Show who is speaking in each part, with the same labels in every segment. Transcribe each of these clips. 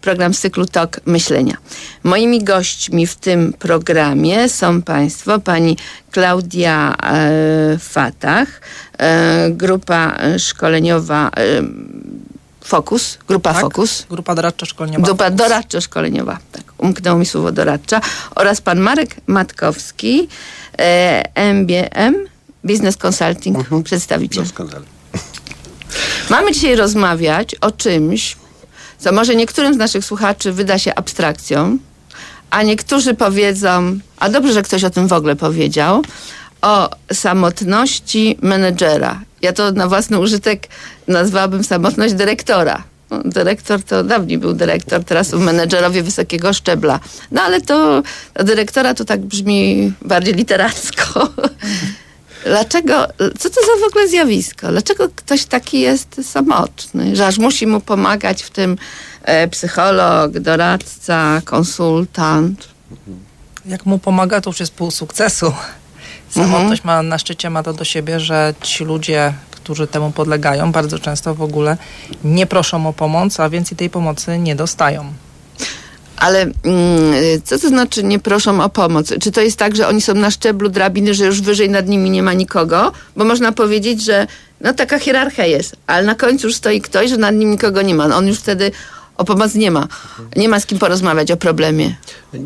Speaker 1: program z cyklu Tok Myślenia. Moimi gośćmi w tym programie są państwo, pani Klaudia Fatach, grupa szkoleniowa Fokus, grupa
Speaker 2: tak,
Speaker 1: Fokus.
Speaker 2: Grupa doradczo-szkoleniowa.
Speaker 1: Grupa doradczo-szkoleniowa, tak. Umknęło mi słowo doradcza. Oraz pan Marek Matkowski, MBM, Business Consulting, przedstawiciel.
Speaker 3: Doskonale.
Speaker 1: Mamy dzisiaj rozmawiać o czymś, co może niektórym z naszych słuchaczy wyda się abstrakcją, a niektórzy powiedzą, a dobrze, że ktoś o tym w ogóle powiedział, o samotności menedżera. Ja to na własny użytek nazwałabym samotność dyrektora. No, dyrektor to dawniej był dyrektor, teraz są menedżerowie wysokiego szczebla. No ale to dyrektora to tak brzmi bardziej literacko. Dlaczego, co to za w ogóle zjawisko? Dlaczego ktoś taki jest samotny, że aż musi mu pomagać w tym psycholog, doradca, konsultant?
Speaker 2: Jak mu pomaga, to już jest pół sukcesu. Samotność ma na szczycie ma to do siebie, że ci ludzie, którzy temu podlegają, bardzo często w ogóle nie proszą o pomoc, a więcej tej pomocy nie dostają.
Speaker 1: Ale co to znaczy nie proszą o pomoc? Czy to jest tak, że oni są na szczeblu drabiny, że już wyżej nad nimi nie ma nikogo? Bo można powiedzieć, że no taka hierarchia jest, ale na końcu już stoi ktoś, że nad nim nikogo nie ma. No on już wtedy o pomoc nie ma. Nie ma z kim porozmawiać o problemie.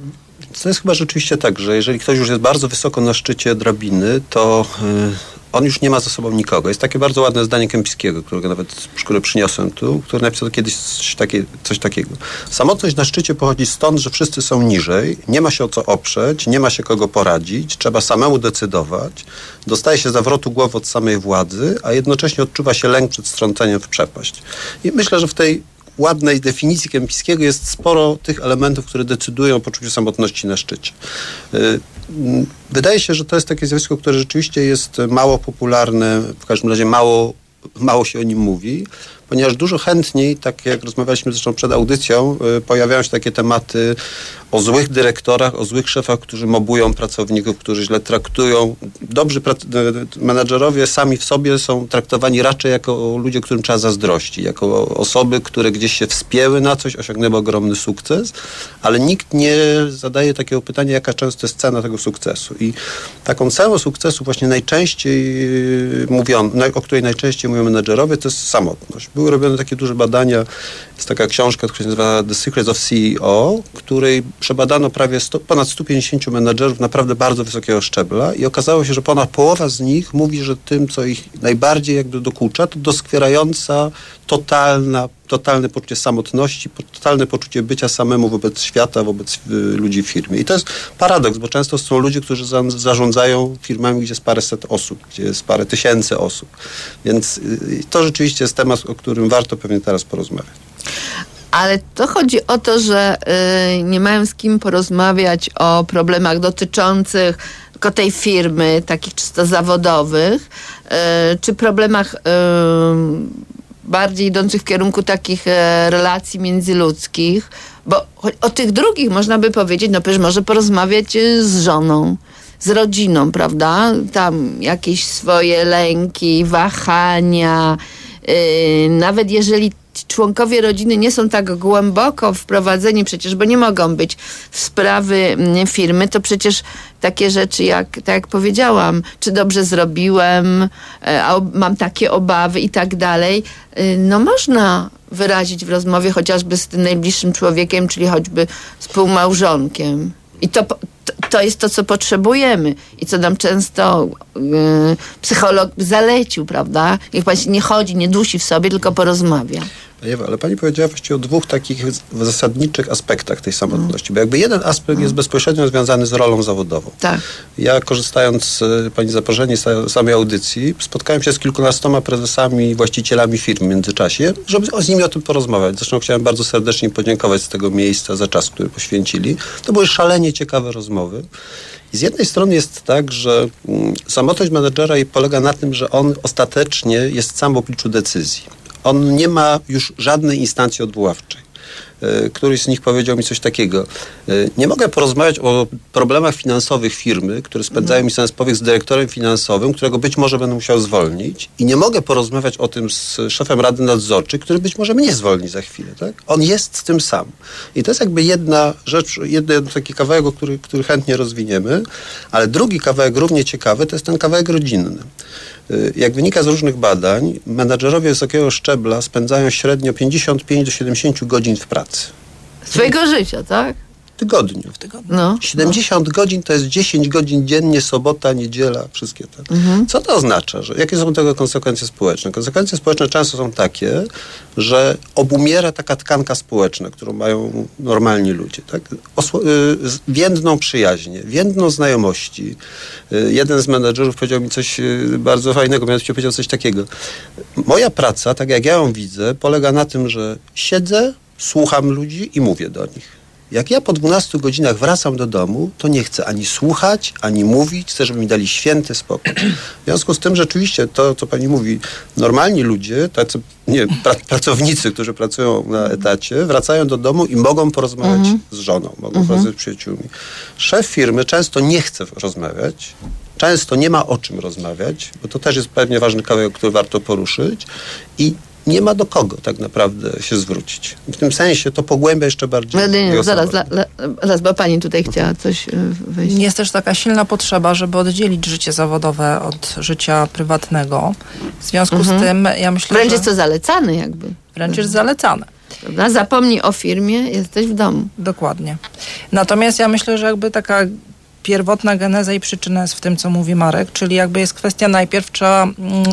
Speaker 3: To jest chyba rzeczywiście tak, że jeżeli ktoś już jest bardzo wysoko na szczycie drabiny, to on już nie ma za sobą nikogo. Jest takie bardzo ładne zdanie Kępiskiego, którego nawet w szkole przyniosłem tu, który napisał kiedyś coś takiego. Samotność na szczycie pochodzi stąd, że wszyscy są niżej, nie ma się o co oprzeć, nie ma się kogo poradzić, trzeba samemu decydować, dostaje się zawrotu głowy od samej władzy, a jednocześnie odczuwa się lęk przed strąceniem w przepaść. I myślę, że w tej ładnej definicji Kępiskiego jest sporo tych elementów, które decydują o poczuciu samotności na szczycie. Wydaje się, że to jest takie zjawisko, które rzeczywiście jest mało popularne, w każdym razie mało się o nim mówi, ponieważ dużo chętniej, tak jak rozmawialiśmy zresztą przed audycją, pojawiają się takie tematy o złych dyrektorach, o złych szefach, którzy mobują pracowników, którzy źle traktują. Dobrzy menedżerowie sami w sobie są traktowani raczej jako ludzie, którym trzeba zazdrościć, jako osoby, które gdzieś się wspięły na coś, osiągnęły ogromny sukces, ale nikt nie zadaje takiego pytania, jaka często jest cena tego sukcesu. I taką ceną sukcesu właśnie najczęściej o której najczęściej mówią menedżerowie, to jest samotność. Były robione takie duże badania, jest taka książka, która się nazywa The Secrets of CEO, której przebadano ponad 150 menedżerów naprawdę bardzo wysokiego szczebla i okazało się, że ponad połowa z nich mówi, że tym, co ich najbardziej jakby dokucza, to doskwierająca, totalne poczucie samotności, totalne poczucie bycia samemu wobec świata, wobec ludzi w firmie. I to jest paradoks, bo często są ludzie, którzy zarządzają firmami, gdzie jest paręset osób, gdzie jest parę tysięcy osób. Więc to rzeczywiście jest temat, o którym warto pewnie teraz porozmawiać.
Speaker 1: Ale to chodzi o to, że nie mają z kim porozmawiać o problemach dotyczących tylko tej firmy, takich czysto zawodowych, czy problemach bardziej idących w kierunku takich relacji międzyludzkich, bo o tych drugich można by powiedzieć, no przecież może porozmawiać z żoną, z rodziną, prawda? Tam jakieś swoje lęki, wahania, nawet jeżeli członkowie rodziny nie są tak głęboko wprowadzeni przecież, bo nie mogą być w sprawy firmy, to przecież takie rzeczy tak jak powiedziałam, czy dobrze zrobiłem, mam takie obawy i tak dalej, no można wyrazić w rozmowie chociażby z tym najbliższym człowiekiem, czyli choćby współmałżonkiem. I to jest to, co potrzebujemy i co nam często psycholog zalecił, prawda? Niech pan się nie chodzi, nie dusi w sobie, tylko porozmawia.
Speaker 3: Ewa, ale pani powiedziała właściwie o dwóch takich zasadniczych aspektach tej samotności, bo jakby jeden aspekt jest bezpośrednio związany z rolą zawodową.
Speaker 1: Tak.
Speaker 3: Ja, korzystając z pani zaproszenia z samej audycji, spotkałem się z kilkunastoma prezesami, właścicielami firm w międzyczasie, żeby z nimi o tym porozmawiać. Zresztą chciałem bardzo serdecznie podziękować z tego miejsca za czas, który poświęcili. To były szalenie ciekawe rozmowy. I z jednej strony jest tak, że samotność menedżera polega na tym, że on ostatecznie jest sam w obliczu decyzji. On nie ma już żadnej instancji odwoławczej. któryś z nich powiedział mi coś takiego. Nie mogę porozmawiać o problemach finansowych firmy, które spędzają mi sens powiek z dyrektorem finansowym, którego być może będę musiał zwolnić, i nie mogę porozmawiać o tym z szefem Rady Nadzorczej, który być może mnie zwolni za chwilę. Tak? On jest z tym sam. I to jest jakby jedna rzecz, jeden taki kawałek, który chętnie rozwiniemy, ale drugi kawałek równie ciekawy to jest ten kawałek rodzinny. Jak wynika z różnych badań, menadżerowie wysokiego szczebla spędzają średnio 55 do 70 godzin w pracy.
Speaker 1: Swojego życia, tak?
Speaker 3: W tygodniu.
Speaker 1: No.
Speaker 3: 70 godzin to jest 10 godzin dziennie, sobota, niedziela, wszystkie te. Co to oznacza? Jakie są tego konsekwencje społeczne? Konsekwencje społeczne często są takie, że obumiera taka tkanka społeczna, którą mają normalni ludzie. Tak? Więdną przyjaźnie, więdną znajomości. Jeden z menedżerów powiedział mi coś bardzo fajnego, mianowicie powiedział coś takiego. Moja praca, tak jak ja ją widzę, polega na tym, że siedzę, słucham ludzi i mówię do nich. Jak ja po 12 godzinach wracam do domu, to nie chcę ani słuchać, ani mówić. Chcę, żeby mi dali święty spokój. W związku z tym rzeczywiście to, co pani mówi, normalni ludzie, tacy pracownicy, którzy pracują na etacie, wracają do domu i mogą porozmawiać z żoną, mogą porozmawiać z przyjaciółmi. Szef firmy często nie chce rozmawiać, często nie ma o czym rozmawiać, bo to też jest pewnie ważny kawałek, który warto poruszyć, i nie ma do kogo tak naprawdę się zwrócić. W tym sensie to pogłębia jeszcze bardziej.
Speaker 1: Zaraz, bo pani tutaj chciała coś wejść.
Speaker 2: Jest też taka silna potrzeba, żeby oddzielić życie zawodowe od życia prywatnego. W związku z tym ja myślę,
Speaker 1: wręcz jest to zalecane jakby.
Speaker 2: Wręcz jest zalecane.
Speaker 1: Prawda? Zapomnij o firmie, jesteś w domu.
Speaker 2: Dokładnie. Natomiast ja myślę, że jakby taka pierwotna geneza i przyczyna jest w tym, co mówi Marek, czyli jakby jest kwestia, najpierw trzeba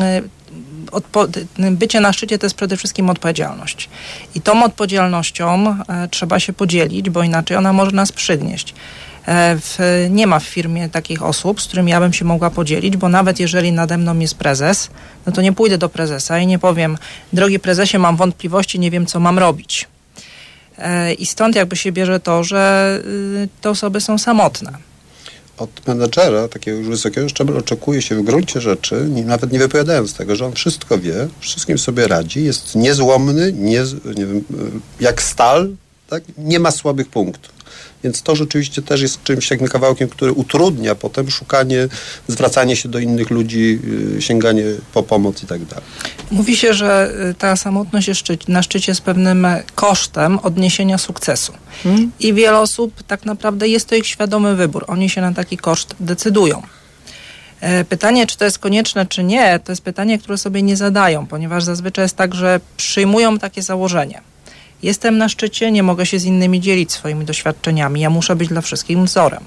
Speaker 2: bycie na szczycie to jest przede wszystkim odpowiedzialność. I tą odpowiedzialnością trzeba się podzielić, bo inaczej ona może nas przygnieść. Nie ma w firmie takich osób, z którymi ja bym się mogła podzielić, bo nawet jeżeli nade mną jest prezes, no to nie pójdę do prezesa i nie powiem: drogi prezesie, mam wątpliwości, nie wiem, co mam robić. I stąd jakby się bierze to, że te osoby są samotne.
Speaker 3: Od menadżera takiego już wysokiego szczebla oczekuje się w gruncie rzeczy, nawet nie wypowiadając tego, że on wszystko wie, wszystkim sobie radzi, jest niezłomny, nie wiem, jak stal, tak? Nie ma słabych punktów. Więc to rzeczywiście też jest czymś takim kawałkiem, który utrudnia potem szukanie, zwracanie się do innych ludzi, sięganie po pomoc i tak dalej.
Speaker 2: Mówi się, że ta samotność jest na szczycie z pewnym kosztem odniesienia sukcesu. I wiele osób tak naprawdę jest to ich świadomy wybór. Oni się na taki koszt decydują. Pytanie, czy to jest konieczne, czy nie, to jest pytanie, które sobie nie zadają, ponieważ zazwyczaj jest tak, że przyjmują takie założenie. Jestem na szczycie, nie mogę się z innymi dzielić swoimi doświadczeniami. Ja muszę być dla wszystkich wzorem.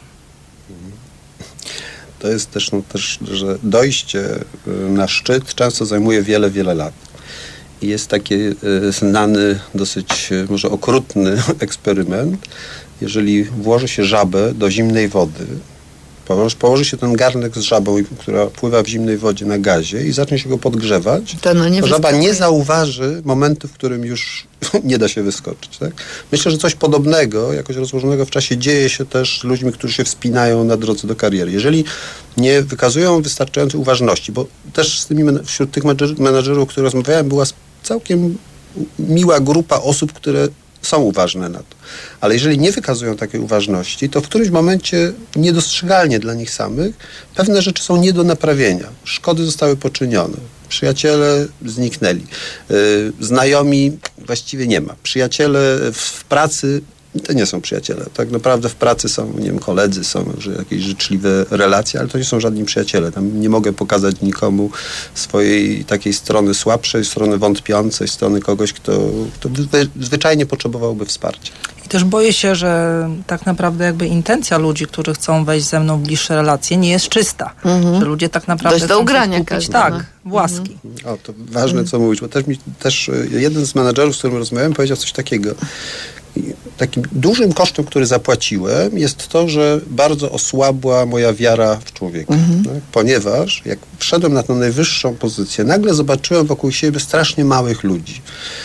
Speaker 3: To jest też, że dojście na szczyt często zajmuje wiele, wiele lat. I jest taki znany, dosyć może okrutny eksperyment. Jeżeli włoży się żabę do zimnej wody, położy się ten garnek z żabą, która pływa w zimnej wodzie na gazie, i zacznie się go podgrzewać, to żaba nie zauważy momentu, w którym już nie da się wyskoczyć. Tak? Myślę, że coś podobnego, jakoś rozłożonego w czasie, dzieje się też z ludźmi, którzy się wspinają na drodze do kariery. Jeżeli nie wykazują wystarczającej uważności, bo też wśród tych menadżerów, o których rozmawiałem, była całkiem miła grupa osób, które są uważne na to. Ale jeżeli nie wykazują takiej uważności, to w którymś momencie niedostrzegalnie dla nich samych pewne rzeczy są nie do naprawienia. Szkody zostały poczynione. Przyjaciele zniknęli. Znajomi właściwie nie ma. Przyjaciele w pracy to nie są przyjaciele. Tak naprawdę w pracy są, nie wiem, koledzy, są może jakieś życzliwe relacje, ale to nie są żadni przyjaciele. Tam nie mogę pokazać nikomu swojej takiej strony słabszej, strony wątpiącej, strony kogoś, kto zwyczajnie potrzebowałby wsparcia.
Speaker 2: I też boję się, że tak naprawdę jakby intencja ludzi, którzy chcą wejść ze mną w bliższe relacje, nie jest czysta. Że ludzie tak naprawdę
Speaker 1: dość do ugrania kupić,
Speaker 2: tak, łaski.
Speaker 3: O, to ważne, co mówić, bo też jeden z menadżerów, z którym rozmawiałem, powiedział coś takiego. Takim dużym kosztem, który zapłaciłem, jest to, że bardzo osłabła moja wiara w człowieka. Tak? Ponieważ jak wszedłem na tę najwyższą pozycję, nagle zobaczyłem wokół siebie strasznie małych ludzi.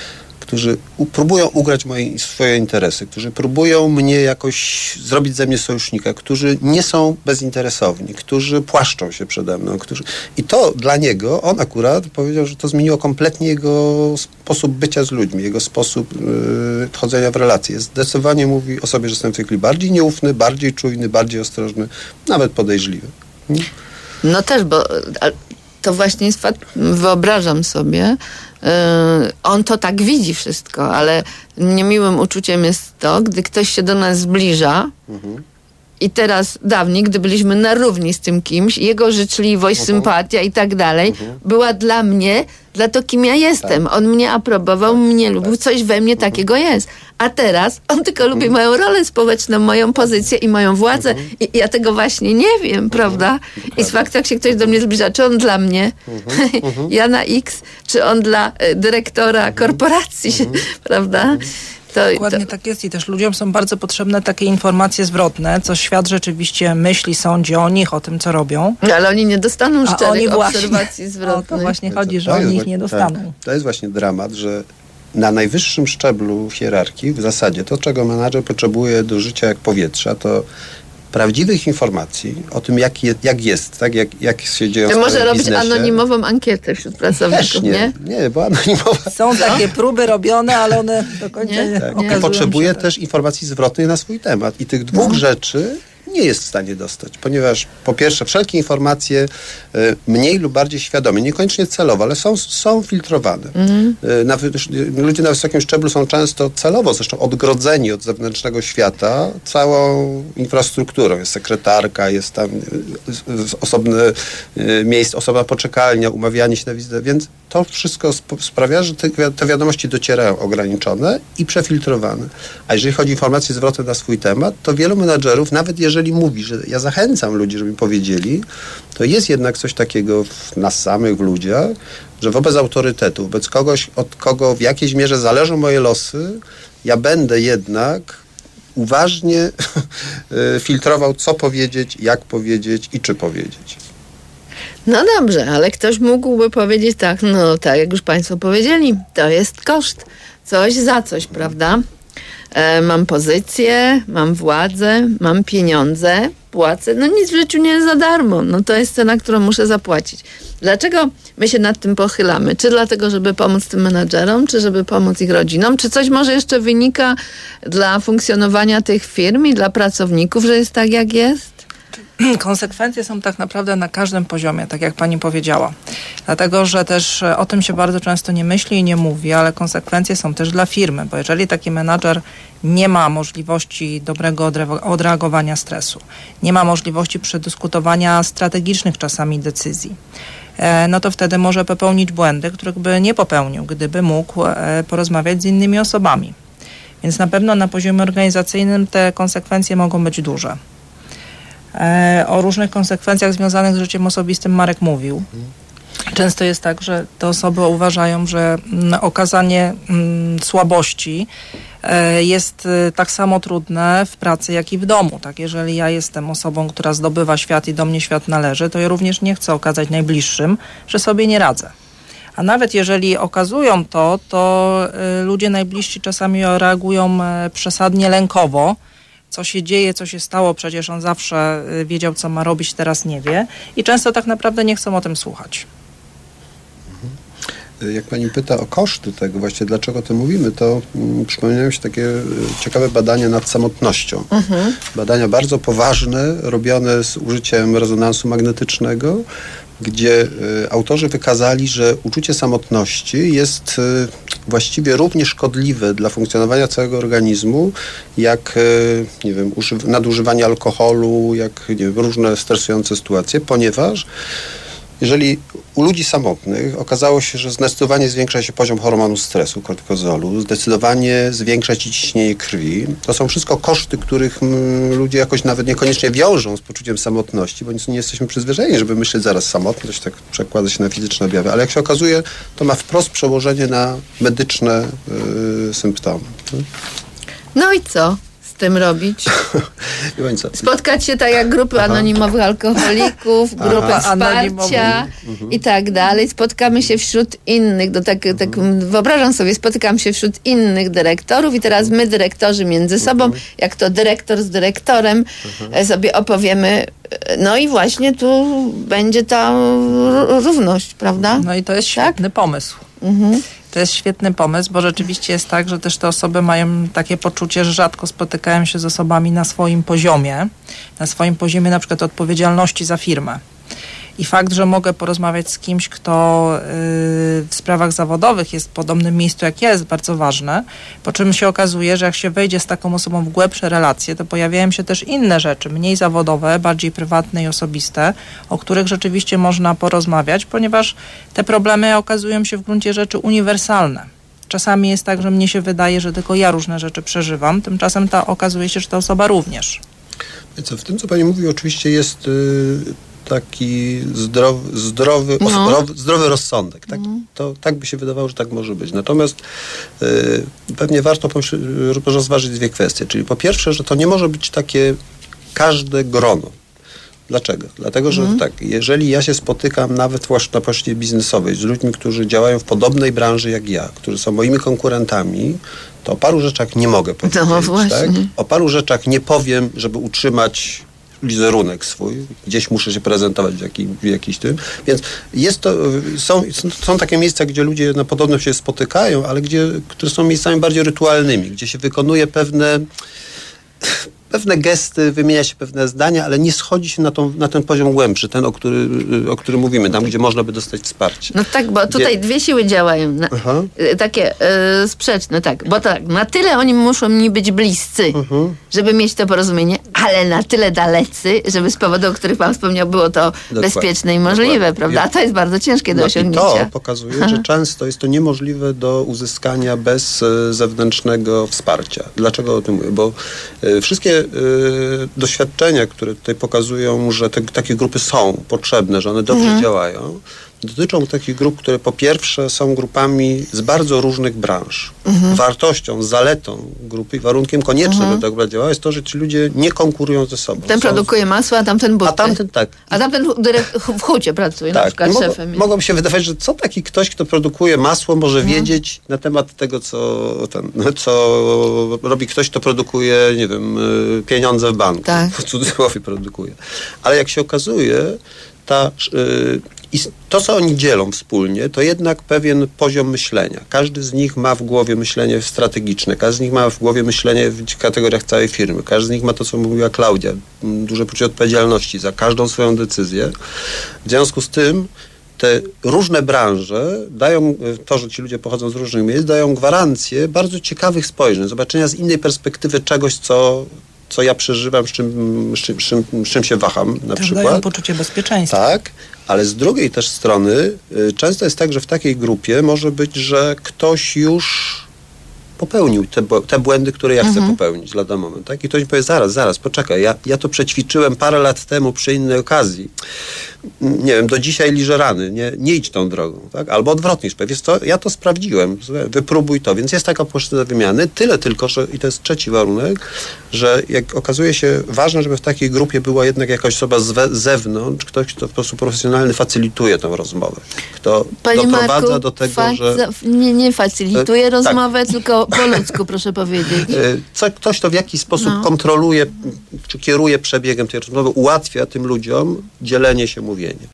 Speaker 3: którzy próbują ugrać swoje interesy, którzy próbują mnie jakoś zrobić ze mnie sojusznika, którzy nie są bezinteresowni, którzy płaszczą się przede mną. I to dla niego, on akurat powiedział, że to zmieniło kompletnie jego sposób bycia z ludźmi, jego sposób wchodzenia w relacje. Zdecydowanie mówi o sobie, że jestem w tej chwili bardziej nieufny, bardziej czujny, bardziej ostrożny, nawet podejrzliwy.
Speaker 1: No też, bo to właśnie jest fakt, wyobrażam sobie, on to tak widzi wszystko, ale niemiłym uczuciem jest to, gdy ktoś się do nas zbliża i teraz dawniej, gdy byliśmy na równi z tym kimś, jego życzliwość, sympatia i tak dalej, była dla mnie, dla to, kim ja jestem. Tak. On mnie aprobował, mnie lubił, coś we mnie takiego jest. A teraz on tylko lubi moją rolę społeczną, moją pozycję i moją władzę. I ja tego właśnie nie wiem, prawda? I z faktu, jak się ktoś do mnie zbliża, czy on dla mnie, ja na X, czy on dla dyrektora korporacji, prawda?
Speaker 2: Dokładnie tak jest i też ludziom są bardzo potrzebne takie informacje zwrotne, co świat rzeczywiście myśli, sądzi o nich, o tym, co robią.
Speaker 1: No, ale oni nie dostaną szczerych obserwacji zwrotnych.
Speaker 2: O to właśnie chodzi, że oni ich nie dostaną.
Speaker 3: Tak, to jest właśnie dramat, że na najwyższym szczeblu hierarchii w zasadzie to, czego menadżer potrzebuje do życia jak powietrza, to prawdziwych informacji o tym, jak jest, tak? Jak się dzieje w biznesie.
Speaker 1: Może robić anonimową ankietę wśród pracowników, nie?
Speaker 3: Nie, bo anonimowa...
Speaker 2: Są takie próby robione, ale one do końca nie okazują
Speaker 3: potrzebuje
Speaker 2: się
Speaker 3: też informacji zwrotnej na swój temat. I tych dwóch rzeczy nie jest w stanie dostać, ponieważ po pierwsze wszelkie informacje mniej lub bardziej świadomie, niekoniecznie celowo, ale są filtrowane. Ludzie na wysokim szczeblu są często celowo zresztą odgrodzeni od zewnętrznego świata całą infrastrukturą. Jest sekretarka, jest tam osobne miejsce, osobna poczekalnia, umawianie się na wizytę, więc to wszystko sprawia, że te wiadomości docierają ograniczone i przefiltrowane. A jeżeli chodzi o informacje zwrotne na swój temat, to wielu menadżerów, nawet jeżeli mówi, że ja zachęcam ludzi, żeby mi powiedzieli, to jest jednak coś takiego w nas samych, w ludziach, że wobec autorytetu, wobec kogoś, od kogo w jakiejś mierze zależą moje losy, ja będę jednak uważnie filtrował, co powiedzieć, jak powiedzieć i czy powiedzieć.
Speaker 1: No dobrze, ale ktoś mógłby powiedzieć tak, no tak jak już Państwo powiedzieli, to jest koszt. Coś za coś, prawda? Mam pozycję, mam władzę, mam pieniądze, płacę. No nic w życiu nie jest za darmo. No to jest cena, którą muszę zapłacić. Dlaczego my się nad tym pochylamy? Czy dlatego, żeby pomóc tym menadżerom, czy żeby pomóc ich rodzinom? Czy coś może jeszcze wynika dla funkcjonowania tych firm i dla pracowników, że jest tak, jak jest?
Speaker 2: Konsekwencje są tak naprawdę na każdym poziomie, tak jak pani powiedziała. Dlatego, że też o tym się bardzo często nie myśli i nie mówi, ale konsekwencje są też dla firmy, bo jeżeli taki menadżer nie ma możliwości dobrego odreagowania stresu, nie ma możliwości przedyskutowania strategicznych czasami decyzji, no to wtedy może popełnić błędy, których by nie popełnił, gdyby mógł porozmawiać z innymi osobami. Więc na pewno na poziomie organizacyjnym te konsekwencje mogą być duże. O różnych konsekwencjach związanych z życiem osobistym Marek mówił. Często jest tak, że te osoby uważają, że okazanie słabości jest tak samo trudne w pracy, jak i w domu. Tak? Jeżeli ja jestem osobą, która zdobywa świat i do mnie świat należy, to ja również nie chcę okazać najbliższym, że sobie nie radzę. A nawet jeżeli okazują to ludzie najbliżsi czasami reagują przesadnie lękowo. Co się dzieje, co się stało, przecież on zawsze wiedział, co ma robić, teraz nie wie. I często tak naprawdę nie chcą o tym słuchać.
Speaker 3: Jak pani pyta o koszty tego, właśnie dlaczego o tym mówimy, to przypominają się takie ciekawe badania nad samotnością. Badania bardzo poważne, robione z użyciem rezonansu magnetycznego, gdzie autorzy wykazali, że uczucie samotności jest właściwie równie szkodliwe dla funkcjonowania całego organizmu, jak nie wiem, nadużywanie alkoholu, jak nie wiem, różne stresujące sytuacje, ponieważ jeżeli u ludzi samotnych okazało się, że zdecydowanie zwiększa się poziom hormonu stresu, kortyzolu, zdecydowanie zwiększa się ciśnienie krwi. To są wszystko koszty, których ludzie jakoś nawet niekoniecznie wiążą z poczuciem samotności, bo nie jesteśmy przyzwyczajeni, żeby myśleć zaraz samotność, tak przekłada się na fizyczne objawy. Ale jak się okazuje, to ma wprost przełożenie na medyczne symptomy.
Speaker 1: No i co? Z tym robić? Spotkać się tak jak grupy anonimowych alkoholików, grupy wsparcia i tak dalej. Spotkamy się wśród innych, wyobrażam sobie, spotykam się wśród innych dyrektorów i teraz my, dyrektorzy między sobą, jak to dyrektor z dyrektorem, sobie opowiemy. No i właśnie tu będzie ta równość, prawda?
Speaker 2: No i to jest świetny pomysł. To jest świetny pomysł, bo rzeczywiście jest tak, że też te osoby mają takie poczucie, że rzadko spotykają się z osobami na swoim poziomie na przykład odpowiedzialności za firmę. I fakt, że mogę porozmawiać z kimś, kto w sprawach zawodowych jest w podobnym miejscu jak ja, jest bardzo ważne, po czym się okazuje, że jak się wejdzie z taką osobą w głębsze relacje, to pojawiają się też inne rzeczy, mniej zawodowe, bardziej prywatne i osobiste, o których rzeczywiście można porozmawiać, ponieważ te problemy okazują się w gruncie rzeczy uniwersalne. Czasami jest tak, że mnie się wydaje, że tylko ja różne rzeczy przeżywam, tymczasem okazuje się, że ta osoba również.
Speaker 3: W tym, co pani mówi, oczywiście jest taki zdrowy rozsądek. Tak by się wydawało, że tak może być. Natomiast pewnie warto rozważyć dwie kwestie. Czyli po pierwsze, że to nie może być takie każde grono. Dlaczego? Dlatego, że jeżeli ja się spotykam nawet na płaszczyźnie biznesowej z ludźmi, którzy działają w podobnej branży jak ja, którzy są moimi konkurentami, to o paru rzeczach nie mogę powiedzieć.
Speaker 1: No właśnie.
Speaker 3: Tak? O paru rzeczach nie powiem, żeby utrzymać wizerunek swój. Gdzieś muszę się prezentować w jakiś tym. Więc są takie miejsca, gdzie ludzie na podobnym się spotykają, ale które są miejscami bardziej rytualnymi, gdzie się wykonuje pewne gesty, wymienia się pewne zdania, ale nie schodzi się na ten poziom głębszy, ten, o którym mówimy, tam, gdzie można by dostać wsparcie.
Speaker 1: No tak, bo tutaj dwie siły działają, takie sprzeczne, bo na tyle oni muszą mi być bliscy, żeby mieć to porozumienie, ale na tyle dalecy, żeby z powodu, o których pan wspomniał, było to bezpieczne i możliwe, prawda? A to jest bardzo ciężkie do osiągnięcia.
Speaker 3: I to pokazuje, że często jest to niemożliwe do uzyskania bez zewnętrznego wsparcia. Dlaczego o tym mówię? Bo wszystkie doświadczenia, które tutaj pokazują, że takie grupy są potrzebne, że one dobrze działają, dotyczą takich grup, które po pierwsze są grupami z bardzo różnych branż. Wartością, zaletą grupy i warunkiem koniecznym, żeby tak dobrze działała, jest to, że ci ludzie nie konkurują ze sobą.
Speaker 1: Ten produkuje masło, a tamten buty. A tamten w hucie pracuje, na przykład szefem.
Speaker 3: Mogą się wydawać, że co taki ktoś, kto produkuje masło, może wiedzieć na temat tego, co robi ktoś, kto produkuje, nie wiem, pieniądze w banku. W cudzysłowie produkuje. Ale jak się okazuje, i to, co oni dzielą wspólnie, to jednak pewien poziom myślenia. Każdy z nich ma w głowie myślenie strategiczne, każdy z nich ma w głowie myślenie w kategoriach całej firmy, każdy z nich ma to, co mówiła Klaudia, duże poczucie odpowiedzialności za każdą swoją decyzję. W związku z tym te różne branże dają, to, że ci ludzie pochodzą z różnych miejsc, dają gwarancję bardzo ciekawych spojrzeń, zobaczenia z innej perspektywy czegoś, co ja przeżywam, z czym się waham na przykład.
Speaker 2: Dają poczucie bezpieczeństwa.
Speaker 3: Tak, ale z drugiej też strony często jest tak, że w takiej grupie może być, że ktoś już popełnił te błędy, które ja chcę popełnić lada moment. Tak? I ktoś powie, zaraz, poczekaj, ja to przećwiczyłem parę lat temu przy innej okazji. Nie wiem, do dzisiaj liżę rany, nie idź tą drogą. Tak? Albo odwrotnie, wiesz co, ja to sprawdziłem, wypróbuj to. Więc jest taka płaszczyzna wymiany, tyle tylko, że i to jest trzeci warunek, że jak okazuje się ważne, żeby w takiej grupie była jednak jakaś osoba z zewnątrz, ktoś, kto w sposób profesjonalny facylituje tę rozmowę. Kto doprowadza do tego, że...
Speaker 1: Nie facylituje rozmowę, tylko po ludzku, proszę powiedzieć.
Speaker 3: Ktoś, kto w jakiś sposób kontroluje, czy kieruje przebiegiem tej rozmowy, ułatwia tym ludziom dzielenie się, mówienie.